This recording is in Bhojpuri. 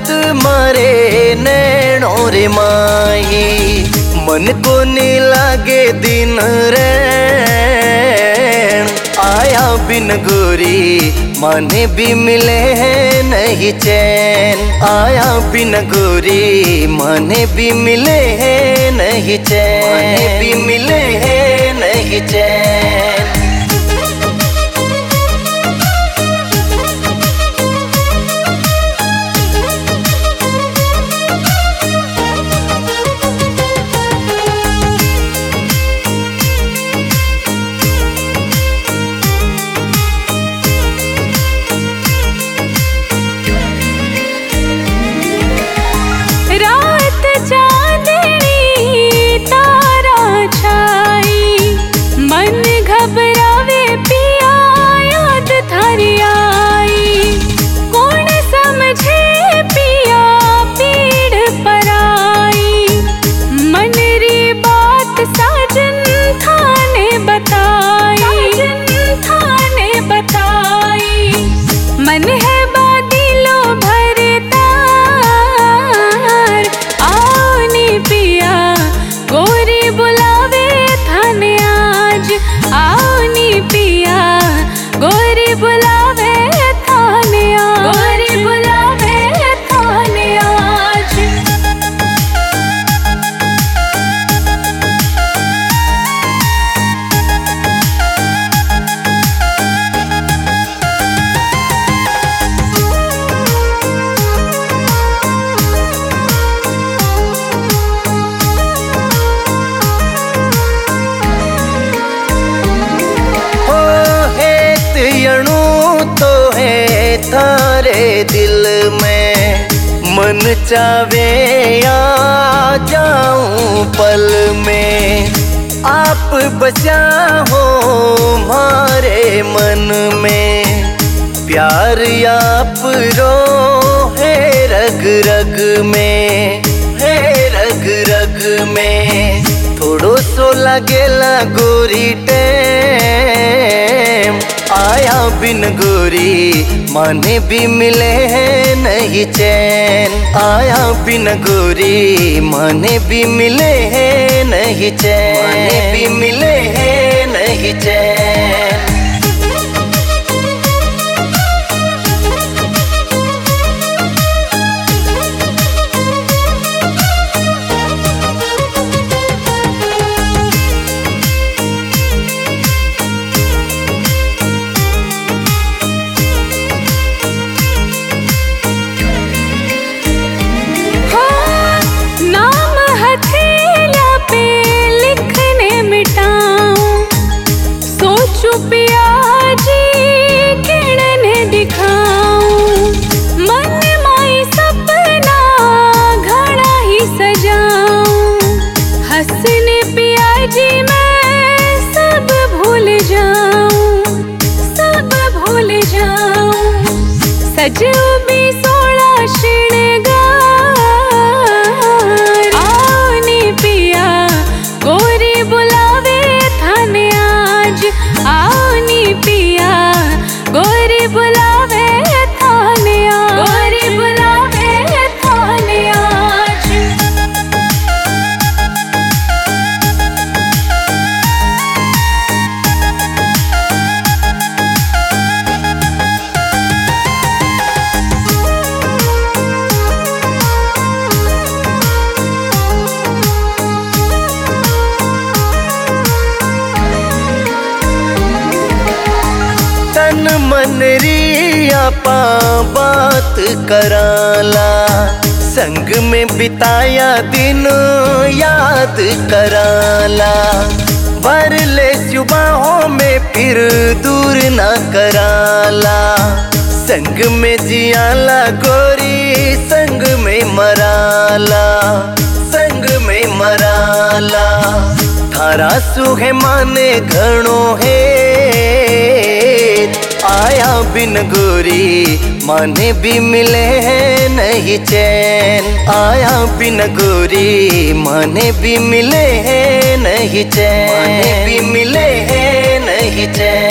मारे नैनों रे माही, मन को नी लागे दिन रैन। आया बिन गोरी माने भी मिले हैं नहीं चैन, आया बिन गोरी माने भी मिले हैं नहीं चैन, माने भी मिले हैं नहीं चैन। तो है थारे दिल में, मन चावे आ जाऊं पल में, आप बचा हो हमारे मन में। प्यार आप रो है रग रग में, है रग रग में। थोड़ो सो लगेला गोरी टेम, आया बिन गोरी माने भी मिले हैं नहीं चैन, आया बिन गोरी माने भी मिले हैं नहीं चैन, माने भी मिले हैं नहीं चैन। सजो भी 16 श्रृंगार, आओ नी पिया गोरी बुलावे थाने आज, आओ नी पिया गोरी बुलावे थाने आज, गोरी बुलावे थाने आज। तन मन रिया पा बात कराला, संग में बिताया दिन याद कराला। भर ले सुबाहों में फिर दूर ना कराला, संग में जियाला गोरी संग में मराला, संग में मराला। थारा सुहे माने घणो है, आया बिन गोरी माने भी मिले हैं नहीं चैन, आया बिन गोरी माने भी मिले हैं नहीं चैन, माने भी मिले हैं नहीं चैन।